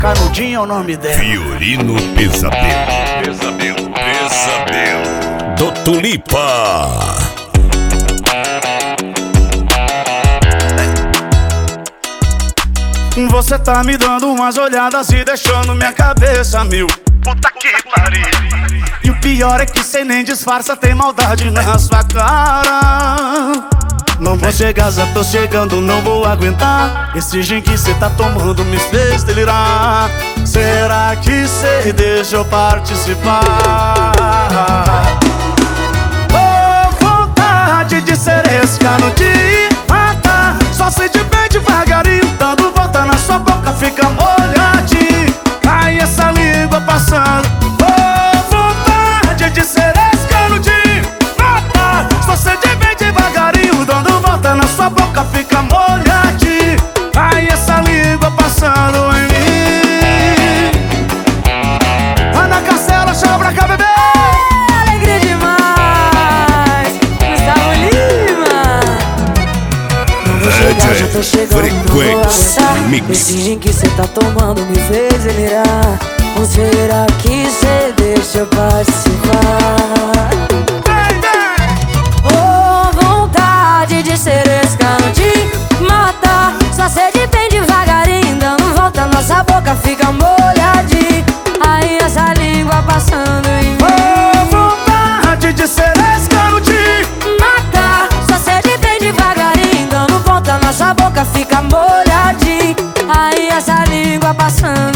Canudinho é o nome dela. Fiorino Pesadelo. Pesadelo. Pesadelo. Do Tulipa. Você tá me dando umas olhadas e deixando minha cabeça mil. Puta que pariu. E o pior é que cê nem disfarça, tem maldade na sua cara. Não vou chegar, já tô chegando, não vou aguentar. Esse gin que cê tá tomando me fez delirar. Será que cê deixa eu participar? Oh, vontade de ser esse cano de matar. Só se de bem devagarinho, dando volta na sua boca, fica molhadinho. Cai essa língua passando. Oh, vontade de ser esse cano de matar. Só se de bem devagarinho, dando volta na sua boca, fica molhadinho. Cai essa língua passando em mim. Ana Castela, chama pra cá, bebê. Alegria demais, Gustavo Lima. Não vou chegar, já tô chegando, não vou aguentar. Esse gin que cê tá tomando me fez delirar. Ou será que cê deixa eu participar? Oh, vontade de ser esse cano de matar. Só sede bem devagarinho, dando volta, nossa boca fica molhadinha. Aí essa língua passando em mim. Oh, vontade de ser esse cano de Matar, só sede bem devagarinho, dando volta, nossa boca fica molhadinha. Aí essa língua passando